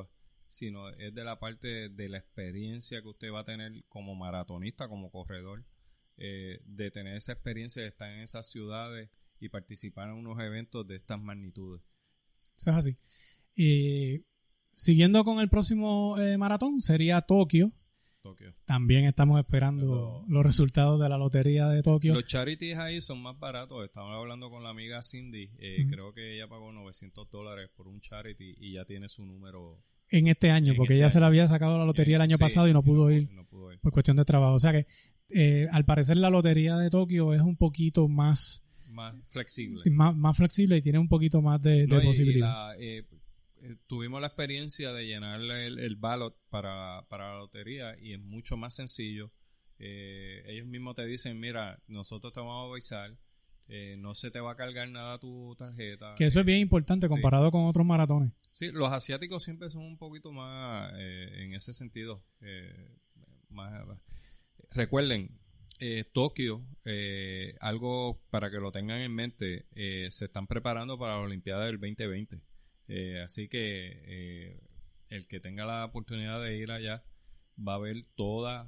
[SPEAKER 2] sino es de la parte de la experiencia que usted va a tener como maratonista, como corredor, eh, de tener esa experiencia de estar en esas ciudades y participar en unos eventos de estas magnitudes.
[SPEAKER 3] Eso es así. Y siguiendo con el próximo eh, maratón, sería Tokio.
[SPEAKER 2] Tokio.
[SPEAKER 3] También estamos esperando
[SPEAKER 2] Pero,
[SPEAKER 3] los resultados de la lotería de Tokio.
[SPEAKER 2] Los charities ahí son más baratos. Estamos hablando con la amiga Cindy. Eh, uh-huh. Creo que ella pagó novecientos dólares por un charity y ya tiene su número.
[SPEAKER 3] En este año, en porque este ella año. se le había sacado la lotería el año sí, pasado y no pudo, y no, ir, no pudo ir por cuestión de trabajo. O sea que eh, al parecer la lotería de Tokio es un poquito más...
[SPEAKER 2] Más flexible.
[SPEAKER 3] Más, más flexible y tiene un poquito más de, de no, posibilidad.
[SPEAKER 2] Y la, eh, eh, tuvimos la experiencia de llenar el, el ballot para, para la lotería y es mucho más sencillo. Eh, ellos mismos te dicen, mira, nosotros te vamos a avisar, eh, no se te va a cargar nada tu tarjeta.
[SPEAKER 3] Que eso es bien importante comparado sí. con otros maratones.
[SPEAKER 2] Sí, los asiáticos siempre son un poquito más eh, en ese sentido. Eh, más, recuerden, Eh, Tokio, eh, algo para que lo tengan en mente, eh, se están preparando para la Olimpiada del veinte veinte, eh, así que eh, el que tenga la oportunidad de ir allá va a ver todas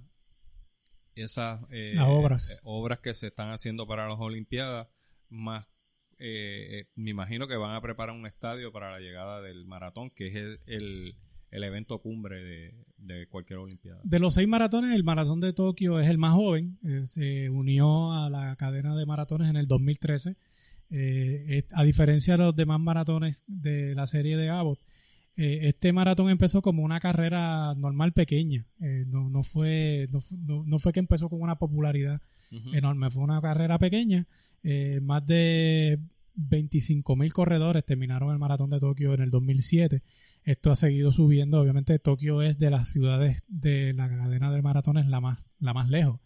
[SPEAKER 2] esas eh,
[SPEAKER 3] las obras.
[SPEAKER 2] Eh, obras que se están haciendo para las Olimpiadas, más eh, me imagino que van a preparar un estadio para la llegada del maratón, que es el, el el evento cumbre de, de cualquier olimpiada.
[SPEAKER 3] De los seis maratones, el maratón de Tokio es el más joven. Eh, se unió a la cadena de maratones en el dos mil trece. Eh, es, a diferencia de los demás maratones de la serie de Abbott, eh, este maratón empezó como una carrera normal pequeña. Eh, no, no, fue, no, no, no fue que empezó con una popularidad uh-huh. enorme. Fue una carrera pequeña. Eh, más de veinticinco mil corredores terminaron el maratón de Tokio en el dos mil siete. Esto ha seguido subiendo. Obviamente Tokio es de las ciudades de la cadena de maratones la más, la más lejos.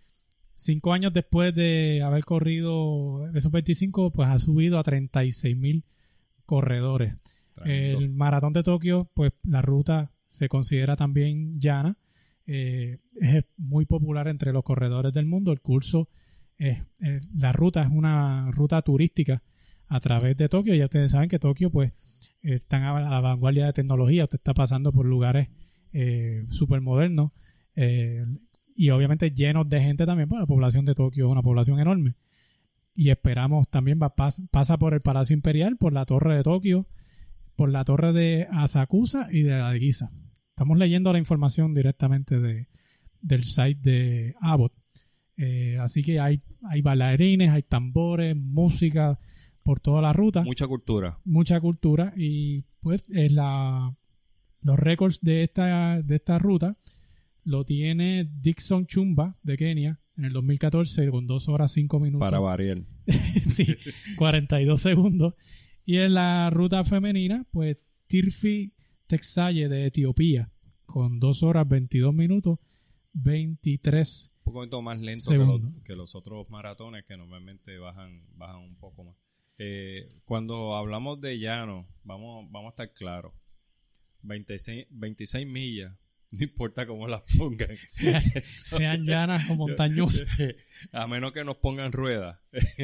[SPEAKER 3] Cinco años después de haber corrido esos veinticinco, pues ha subido a treinta y seis mil corredores. Tremendo. El maratón de Tokio, pues la ruta se considera también llana. Eh, es muy popular entre los corredores del mundo. El curso, es, eh, la ruta es una ruta turística a través de Tokio. Ya ustedes saben que Tokio, pues, están a la vanguardia de tecnología. Usted está pasando por lugares eh, súper modernos eh, y obviamente llenos de gente también, porque la población de Tokio es una población enorme. Y esperamos también, va, pas, pasa por el Palacio Imperial, por la Torre de Tokio, por la Torre de Asakusa y de la de Giza. Estamos leyendo la información directamente de, del site de Abbott. Eh, así que hay, hay bailarines, hay tambores, música por toda la ruta.
[SPEAKER 2] Mucha cultura.
[SPEAKER 3] Mucha cultura. Y pues es la los récords de esta, de esta ruta lo tiene Dixon Chumba de Kenia en el dos mil catorce con dos horas cinco minutos.
[SPEAKER 2] Para variar.
[SPEAKER 3] Sí, cuarenta y dos segundos. Y en la ruta femenina, pues Tirfi Texaye de Etiopía con dos horas veintidós minutos veintitrés
[SPEAKER 2] un poquito más lento que los, que los otros maratones que normalmente bajan, bajan un poco más. Eh, cuando hablamos de llano, vamos, vamos a estar claros. veintiséis, veintiséis millas, no importa cómo las pongan.
[SPEAKER 3] Sean, sean llanas o montañosas.
[SPEAKER 2] A menos que nos pongan ruedas.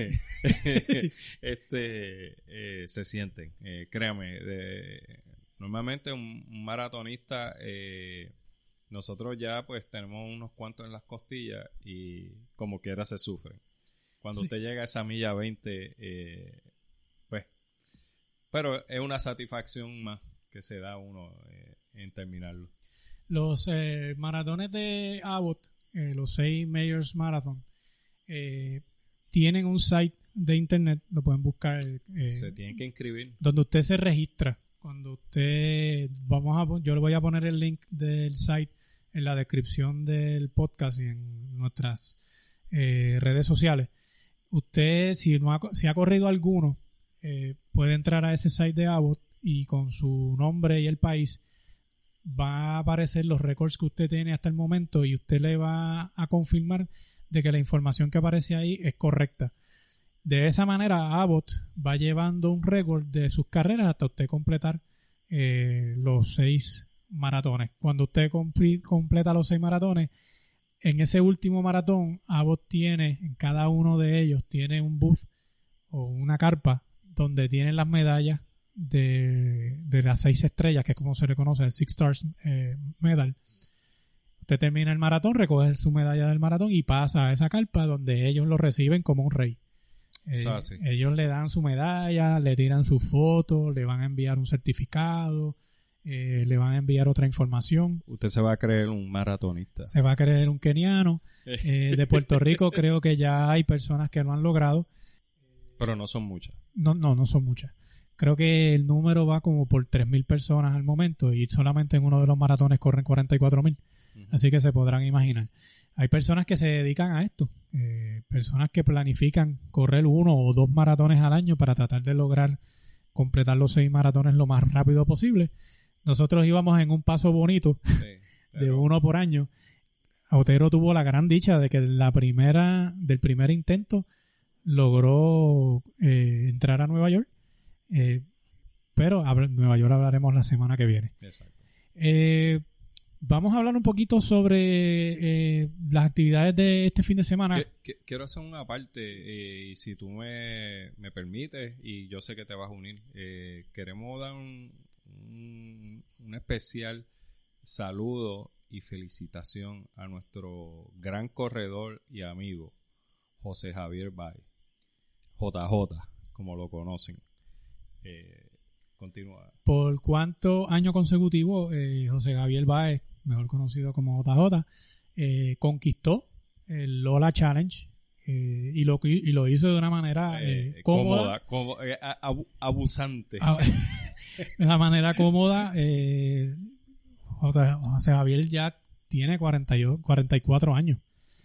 [SPEAKER 2] este eh, se sienten. Eh, créame, de, normalmente un, un maratonista, eh, nosotros ya pues tenemos unos cuantos en las costillas y como quiera se sufre. Cuando sí. usted llega a esa milla veinte, eh, pues, pero es una satisfacción más que se da uno eh, en terminarlo.
[SPEAKER 3] Los eh, maratones de Abbott, eh, los seis Majors Marathon, eh, tienen un site de internet, lo pueden buscar. Eh,
[SPEAKER 2] se tienen que inscribir.
[SPEAKER 3] Donde usted se registra. Cuando usted, vamos a, yo le voy a poner el link del site en la descripción del podcast y en nuestras eh, redes sociales. Usted, si no ha, si ha corrido alguno, eh, puede entrar a ese site de Abbott y con su nombre y el país va a aparecer los récords que usted tiene hasta el momento y usted le va a confirmar de que la información que aparece ahí es correcta. De esa manera Abbott va llevando un récord de sus carreras hasta usted completar eh, los seis maratones. Cuando usted compl- completa los seis maratones, en ese último maratón Abbott tiene, en cada uno de ellos tiene un booth o una carpa donde tienen las medallas de, de las seis estrellas, que es como se le conoce, el Six Stars eh, Medal. Usted termina el maratón, recoge su medalla del maratón y pasa a esa carpa donde ellos lo reciben como un rey. Eh, ellos le dan su medalla, le tiran su foto, le van a enviar un certificado, eh, le van a enviar otra información.
[SPEAKER 2] Usted se va a creer un maratonista.
[SPEAKER 3] Se va a creer un keniano. Eh, de Puerto Rico creo que ya hay personas que lo han logrado.
[SPEAKER 2] Pero no son muchas.
[SPEAKER 3] No, no, no son muchas. Creo que el número va como por tres mil personas al momento y solamente en uno de los maratones corren cuarenta y cuatro mil. Uh-huh. Así que se podrán imaginar. Hay personas que se dedican a esto. Eh, personas que planifican correr uno o dos maratones al año para tratar de lograr completar los seis maratones lo más rápido posible. Nosotros íbamos en un paso bonito sí, pero... de uno por año. Otero tuvo la gran dicha de que la primera, del primer intento logró eh, entrar a Nueva York. Eh, pero a Nueva York hablaremos la semana que viene.
[SPEAKER 2] Exacto.
[SPEAKER 3] Eh, vamos a hablar un poquito sobre eh, las actividades de este fin de semana.
[SPEAKER 2] Que, que, quiero hacer una parte, eh, y si tú me, me permites, y yo sé que te vas a unir, eh, queremos dar un, un, un especial saludo y felicitación a nuestro gran corredor y amigo José Javier Báez, J J, como lo conocen. Eh, continúa.
[SPEAKER 3] ¿Por cuántos años consecutivos eh, José Javier Báez, mejor conocido como J J, eh, conquistó el Lola Challenge eh, y, lo, y lo hizo de una manera eh,
[SPEAKER 2] eh,
[SPEAKER 3] cómoda,
[SPEAKER 2] cómoda como, eh, ab, abusante
[SPEAKER 3] de una manera cómoda. eh, José Javier ya tiene cuarenta y cuatro años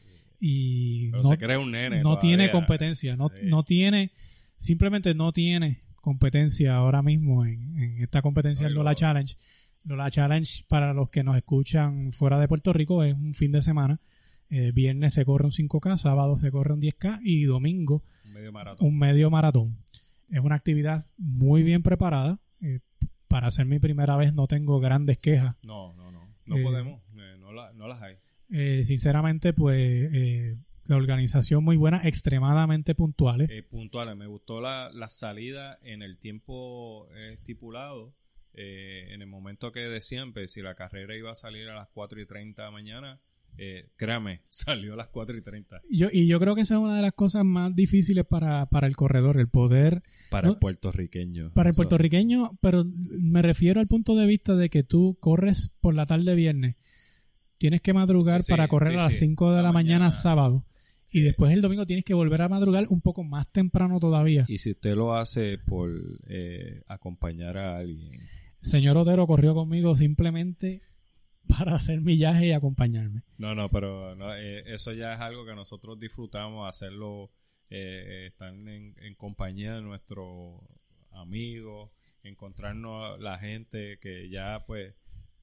[SPEAKER 3] y
[SPEAKER 2] pero
[SPEAKER 3] no,
[SPEAKER 2] se cree un nene
[SPEAKER 3] no
[SPEAKER 2] todavía.
[SPEAKER 3] Tiene competencia, no, sí. no tiene, simplemente no tiene competencia ahora mismo en, en esta competencia del Lola Challenge. Lola Challenge, para los que nos escuchan fuera de Puerto Rico, es un fin de semana. Eh, viernes se corre un cinco K, sábado se corre un diez K y domingo
[SPEAKER 2] un medio maratón.
[SPEAKER 3] Un medio maratón. Es una actividad muy bien preparada. Eh, para ser mi primera vez no tengo grandes quejas.
[SPEAKER 2] No, no, no. No eh, podemos. Eh, no, la, no las hay.
[SPEAKER 3] Eh, sinceramente, pues... Eh, la organización muy buena, extremadamente puntuales.
[SPEAKER 2] Eh, puntuales, me gustó la, la salida en el tiempo estipulado, eh, en el momento que decían, pues si la carrera iba a salir a las cuatro y treinta de la mañana, eh, créame, salió a las cuatro y treinta.
[SPEAKER 3] Yo, y yo creo que esa es una de las cosas más difíciles para, para el corredor, el poder...
[SPEAKER 2] Para
[SPEAKER 3] ¿no?
[SPEAKER 2] el puertorriqueño.
[SPEAKER 3] Para el puertorriqueño, pero me refiero al punto de vista de que tú corres por la tarde viernes, tienes que madrugar sí, para correr sí, a las sí. cinco de la, la mañana, mañana sábado. Y después el domingo tienes que volver a madrugar un poco más temprano todavía.
[SPEAKER 2] Y si usted lo hace por eh, acompañar a alguien.
[SPEAKER 3] Señor Otero corrió conmigo simplemente para hacer millaje y acompañarme.
[SPEAKER 2] No, no, pero no, eh, eso ya es algo que nosotros disfrutamos, hacerlo, eh, estar en, en compañía de nuestros amigos, encontrarnos la gente que ya pues,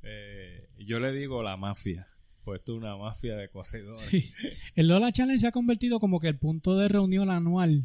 [SPEAKER 2] eh, yo le digo la mafia. Pues esto es una mafia de corredores.
[SPEAKER 3] Sí. El Lola Challenge se ha convertido como que el punto de reunión anual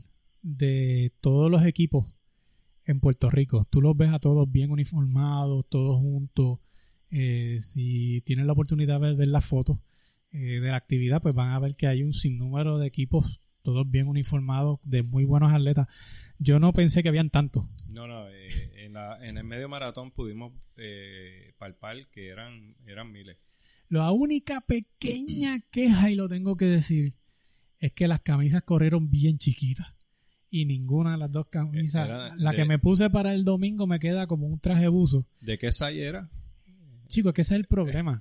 [SPEAKER 3] de todos los equipos en Puerto Rico. Tú los ves a todos bien uniformados, todos juntos. Eh, si tienen la oportunidad de ver las fotos eh, de la actividad, pues van a ver que hay un sinnúmero de equipos, todos bien uniformados, de muy buenos atletas. Yo no pensé que habían tantos.
[SPEAKER 2] No, no. Eh, en, la, en el medio maratón pudimos eh, palpar que eran, eran miles.
[SPEAKER 3] La única pequeña queja, y lo tengo que decir, es que las camisas corrieron bien chiquitas. Y ninguna de las dos camisas, era la de, que me puse para el domingo me queda como un traje buzo.
[SPEAKER 2] ¿De qué size era?
[SPEAKER 3] Chico, es que ese es el problema.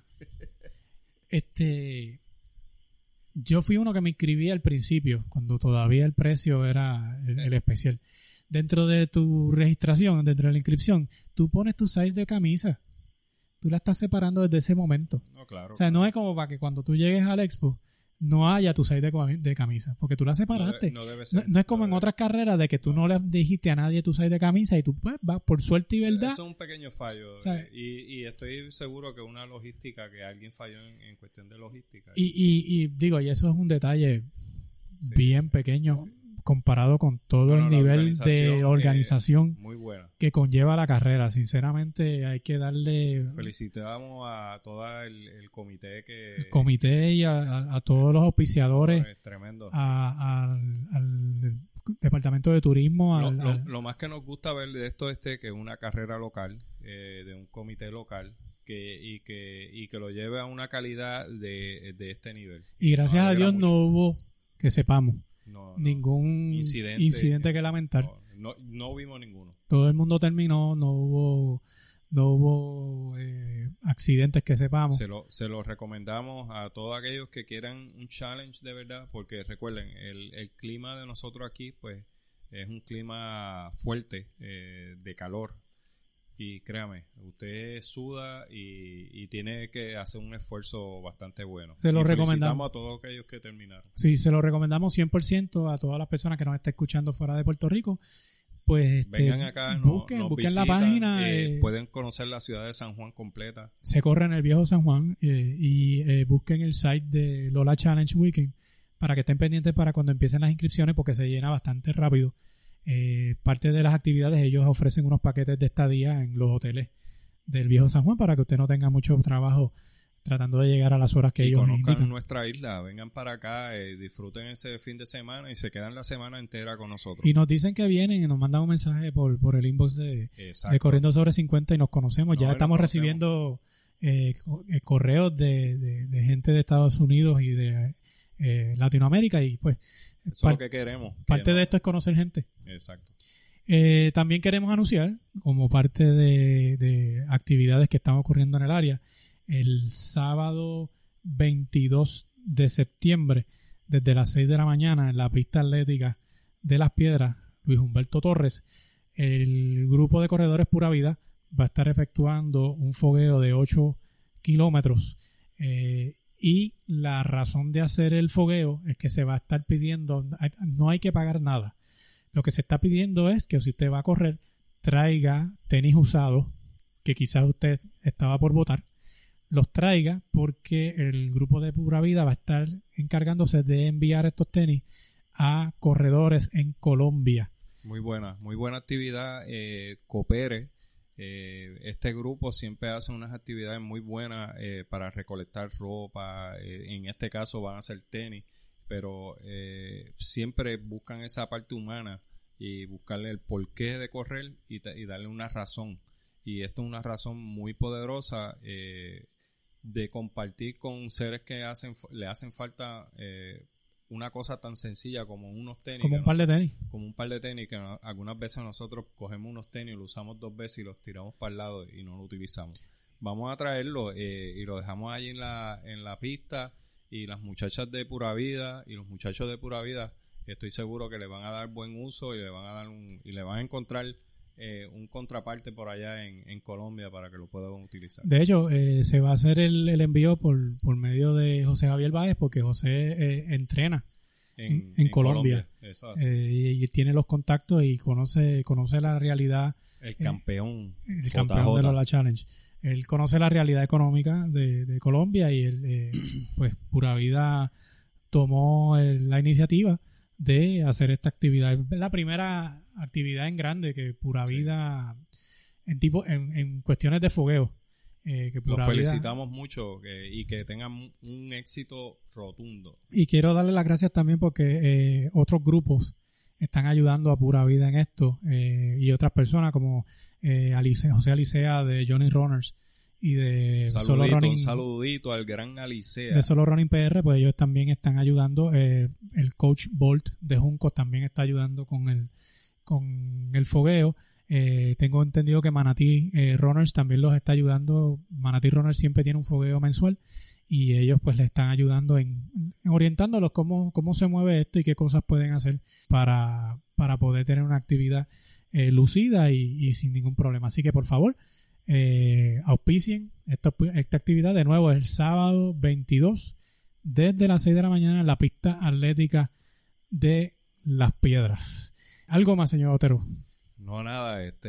[SPEAKER 3] este, yo fui uno que me inscribí al principio, cuando todavía el precio era el, el especial. Dentro de tu registración, dentro de la inscripción, tú pones tu size de camisa. Tú la estás separando desde ese momento.
[SPEAKER 2] No, claro,
[SPEAKER 3] o sea,
[SPEAKER 2] claro.
[SPEAKER 3] no es como para que cuando tú llegues al expo no haya tu size de, de camisa, porque tú la separaste.
[SPEAKER 2] No, debe, no, debe ser,
[SPEAKER 3] no, no es como
[SPEAKER 2] no
[SPEAKER 3] en
[SPEAKER 2] debe.
[SPEAKER 3] otras carreras de que tú no le dijiste a nadie tu size de camisa y tú pues vas por suerte y verdad.
[SPEAKER 2] Eso es un pequeño fallo.
[SPEAKER 3] O sea,
[SPEAKER 2] y, y estoy seguro que una logística, que alguien falló en, en cuestión de logística.
[SPEAKER 3] Y, y, y digo, y eso es un detalle sí, bien pequeño. Sí, sí. Comparado con todo bueno, el nivel organización, de organización
[SPEAKER 2] eh, muy buena.
[SPEAKER 3] que conlleva la carrera. Sinceramente hay que darle...
[SPEAKER 2] Felicitamos a todo el, el comité que...
[SPEAKER 3] El comité y a, a, a todos los auspiciadores.
[SPEAKER 2] Es tremendo.
[SPEAKER 3] A, a, al departamento de turismo.
[SPEAKER 2] Lo,
[SPEAKER 3] Al,
[SPEAKER 2] lo,
[SPEAKER 3] al...
[SPEAKER 2] lo más que nos gusta ver de esto es que es una carrera local, eh, de un comité local, que y que y que lo lleve a una calidad de, de este nivel.
[SPEAKER 3] Y gracias a Dios mucho. No hubo, que sepamos, no, no, ningún incidente, incidente que lamentar.
[SPEAKER 2] No, no, no vimos ninguno.
[SPEAKER 3] Todo el mundo terminó, no hubo no hubo eh, accidentes que sepamos.
[SPEAKER 2] Se lo, se lo recomendamos a todos aquellos que quieran un challenge de verdad, porque recuerden, el, el clima de nosotros aquí pues es un clima fuerte, eh, de calor. Y créame, usted suda y, y tiene que hacer un esfuerzo bastante bueno.
[SPEAKER 3] Se lo
[SPEAKER 2] y
[SPEAKER 3] recomendamos
[SPEAKER 2] a todos aquellos que terminaron.
[SPEAKER 3] Sí, se lo recomendamos cien por ciento a todas las personas que nos estén escuchando fuera de Puerto Rico. Pues
[SPEAKER 2] vengan este, acá, no,
[SPEAKER 3] busquen,
[SPEAKER 2] nos
[SPEAKER 3] busquen
[SPEAKER 2] visitan,
[SPEAKER 3] la página.
[SPEAKER 2] Eh,
[SPEAKER 3] eh,
[SPEAKER 2] pueden conocer la ciudad de San Juan completa.
[SPEAKER 3] Se corre en el viejo San Juan eh, y eh, busquen el site de Lola Challenge Weekend para que estén pendientes para cuando empiecen las inscripciones, porque se llena bastante rápido. Eh, parte de las actividades, ellos ofrecen unos paquetes de estadía en los hoteles del viejo San Juan para que usted no tenga mucho trabajo tratando de llegar a las horas que
[SPEAKER 2] y
[SPEAKER 3] ellos
[SPEAKER 2] conozcan
[SPEAKER 3] indican.
[SPEAKER 2] Nuestra isla, vengan para acá, eh, disfruten ese fin de semana y se quedan la semana entera con nosotros.
[SPEAKER 3] Y nos dicen que vienen y nos mandan un mensaje por, por el inbox de, de Corriendo Sobre cincuenta y nos conocemos. No, ya estamos conocemos. recibiendo eh, correos de, de, de gente de Estados Unidos y de eh, Latinoamérica y pues
[SPEAKER 2] eso par- es lo que queremos.
[SPEAKER 3] Parte que no. de esto es conocer gente.
[SPEAKER 2] Exacto.
[SPEAKER 3] Eh, también queremos anunciar, como parte de, de actividades que están ocurriendo en el área, el sábado veintidós de septiembre, desde las seis de la mañana, en la pista atlética de Las Piedras, Luis Humberto Torres, el grupo de corredores Pura Vida va a estar efectuando un fogueo de ocho kilómetros. Eh, y la razón de hacer el fogueo es que se va a estar pidiendo, no hay que pagar nada. Lo que se está pidiendo es que si usted va a correr, traiga tenis usados, que quizás usted estaba por botar, los traiga porque el grupo de Pura Vida va a estar encargándose de enviar estos tenis a corredores en Colombia.
[SPEAKER 2] Muy buena, muy buena actividad. Eh, coopere. Eh, este grupo siempre hace unas actividades muy buenas eh, para recolectar ropa. Eh, en este caso van a ser tenis, pero eh, siempre buscan esa parte humana y buscarle el porqué de correr y, y darle una razón. Y esto es una razón muy poderosa eh, de compartir con seres que hacen le hacen falta eh, una cosa tan sencilla como unos tenis.
[SPEAKER 3] Como un par de tenis.
[SPEAKER 2] Como un par de tenis que no, algunas veces nosotros cogemos unos tenis, los usamos dos veces y los tiramos para el lado y no lo utilizamos. Vamos a traerlo eh, y lo dejamos allí en la, en la pista y las muchachas de Pura Vida y los muchachos de Pura Vida estoy seguro que le van a dar buen uso y le van a dar un, y le van a encontrar Eh, un contraparte por allá en, en Colombia para que lo puedan utilizar.
[SPEAKER 3] De hecho, eh, se va a hacer el, el envío por, por medio de José Javier Báez porque José eh, entrena en, en, en Colombia, Colombia. Eso eh, y, y tiene los contactos y conoce conoce la realidad.
[SPEAKER 2] El campeón.
[SPEAKER 3] Eh, el campeón de Lola Challenge. Él conoce la realidad económica de, de Colombia y él, eh, pues Pura Vida tomó el, la iniciativa de hacer esta actividad. Es la primera actividad en grande que Pura Vida sí. en tipo en, en cuestiones de fogueo eh, que Pura
[SPEAKER 2] los felicitamos
[SPEAKER 3] Vida,
[SPEAKER 2] mucho que, y que tengan un éxito rotundo.
[SPEAKER 3] Y quiero darle las gracias también porque eh, otros grupos están ayudando a Pura Vida en esto eh, y otras personas como eh, Alice, José Alicea de Johnny Runners y de
[SPEAKER 2] saludito,
[SPEAKER 3] Solo Running,
[SPEAKER 2] un saludito al gran Alicea
[SPEAKER 3] de Solo Running P R, pues ellos también están ayudando. Eh, el coach Bolt de Juncos también está ayudando con el con el fogueo. Eh, tengo entendido que Manatí eh, Runners también los está ayudando. Manatí Runners siempre tiene un fogueo mensual y ellos pues le están ayudando en, en orientándolos cómo, cómo se mueve esto y qué cosas pueden hacer para, para poder tener una actividad eh, lucida y, y sin ningún problema. Así que por favor, Eh, auspicien esta, esta actividad. De nuevo el sábado veintidós desde las seis de la mañana en la pista atlética de Las Piedras. ¿Algo más, señor Otero?
[SPEAKER 2] No, nada, este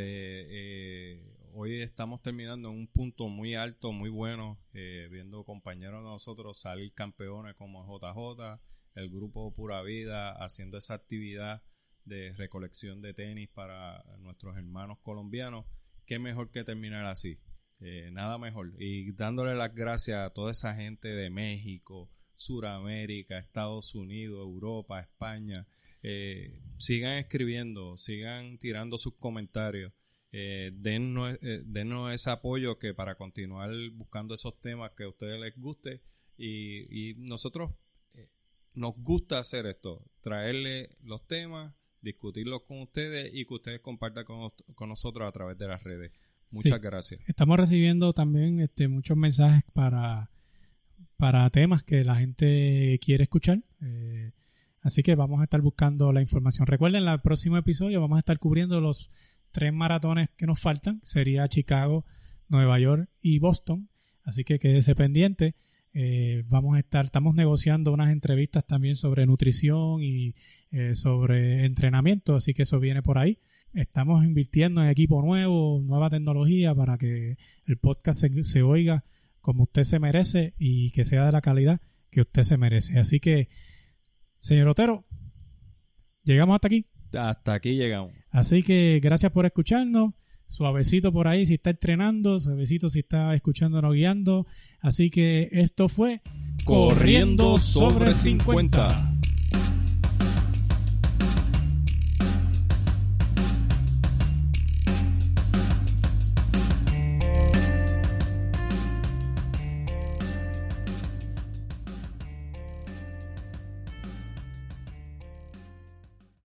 [SPEAKER 2] eh, hoy estamos terminando en un punto muy alto, muy bueno, eh, viendo compañeros de nosotros salir campeones como J J, el grupo Pura Vida haciendo esa actividad de recolección de tenis para nuestros hermanos colombianos. Qué mejor que terminar así, eh, nada mejor. Y dándole las gracias a toda esa gente de México, Suramérica, Estados Unidos, Europa, España. Eh, sigan escribiendo, sigan tirando sus comentarios. Eh, dennos, eh, dennos ese apoyo que para continuar buscando esos temas que a ustedes les guste. Y, y nosotros eh, nos gusta hacer esto, traerle los temas, discutirlos con ustedes y que ustedes compartan con, con nosotros a través de las redes. Muchas sí. gracias.
[SPEAKER 3] Estamos recibiendo también este, muchos mensajes para, para temas que la gente quiere escuchar. Eh, así que vamos a estar buscando la información. Recuerden, en el próximo episodio vamos a estar cubriendo los tres maratones que nos faltan. Sería Chicago, Nueva York y Boston. Así que quédese pendiente. Eh, vamos a estar, estamos negociando unas entrevistas también sobre nutrición y eh, sobre entrenamiento, así que eso viene por ahí. Estamos invirtiendo en equipo nuevo, nueva tecnología para que el podcast se, se oiga como usted se merece y que sea de la calidad que usted se merece. Así que, señor Otero, llegamos hasta aquí.
[SPEAKER 2] Hasta aquí llegamos.
[SPEAKER 3] Así que gracias por escucharnos. Suavecito por ahí si está entrenando, suavecito si está escuchándonos guiando. Así que esto fue
[SPEAKER 1] Corriendo sobre cincuenta.